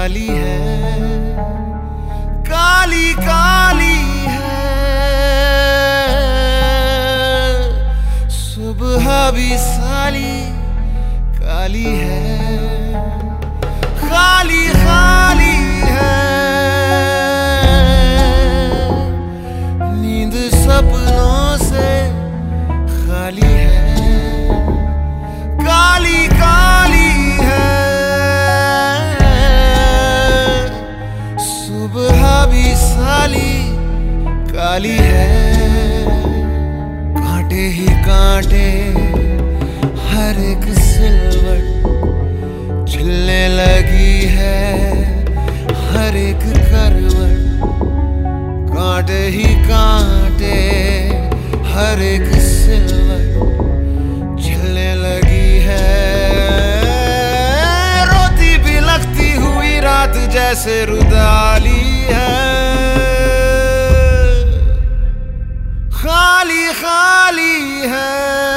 काली है, काली काली है। सुबह भी साली काली है, खाली खाली है। नींद सपनों से खाली है, काली काली है। सुबह भी साली काली है, कांटे ही कांटे हर एक सिलवट झिलने लगी है, हर एक करवट। कांटे ही कांटे हर एक सिलवट झिलने लगी है। रोती भी लगती हुई रात जैसे रुदाली है, खाली खाली है।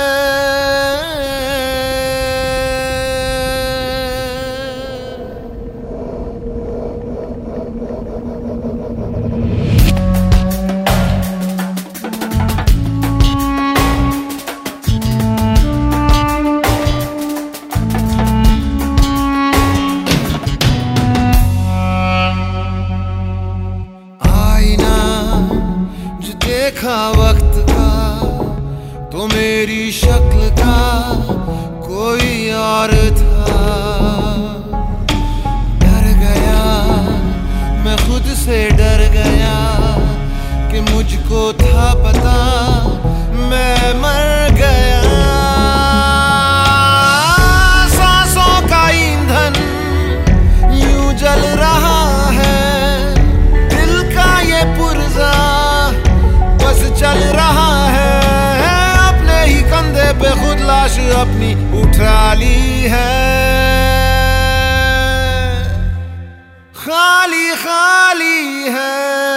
देखा वक्त का तो मेरी शक्ल का कोई और था। डर गया मैं खुद से, डर गया कि मुझको था पता मैं मर गया। सांसों का ईंधन यूं जल रहा है, दिल का ये पुर्जा बस चल रहा है। अपने ही कंधे पे खुद लाश अपनी उठा ली है, खाली खाली है।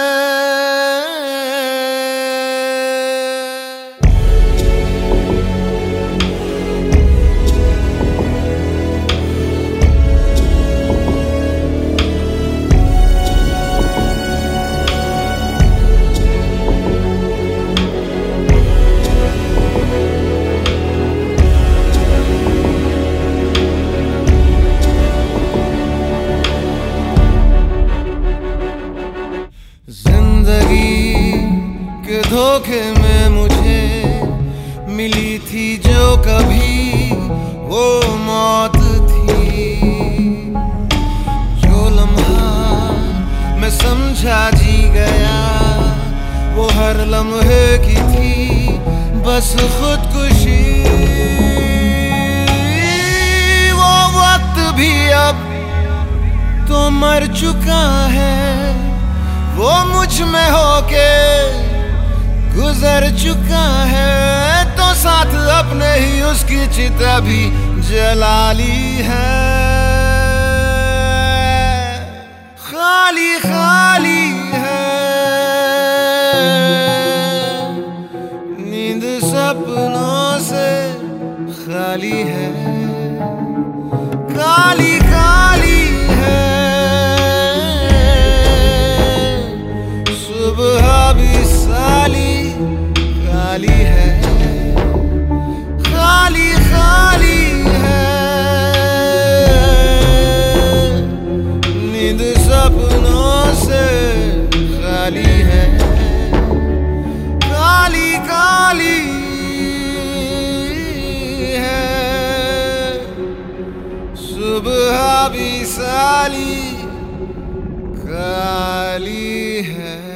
जिंदगी के धोखे में मुझे मिली थी जो कभी वो मौत थी। जो लम्हा मैं समझा जी गया वो हर लम्हे की थी बस खुदकुशी। वो वक्त भी अब तो मर चुका है, वो मुझ में होके गुजर चुका है। तो साथ अपने ही उसकी चिता भी जला ली है, खाली खाली है। नींद सपनों से खाली है, काली काली है। सुबह भी साली काली है, खाली खाली है। नींद सपनों से खाली है, काली काली है। सुबह भी साली काली है।